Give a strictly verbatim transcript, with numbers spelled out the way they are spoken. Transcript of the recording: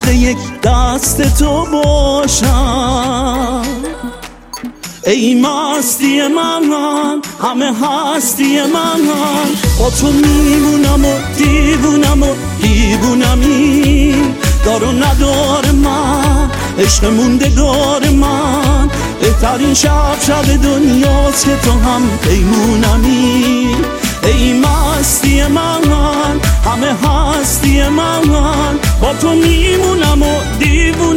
لحظه یک دست تو باشم. ای مستی من، همه هستی من، با تو میمونم و دیوونم و دیوونمی. دار و ندار من، عشق موندگار من، بهترین شب شب دنیاست که تو هم پیمونمی. ای مستی من، همه هستی من، با تو می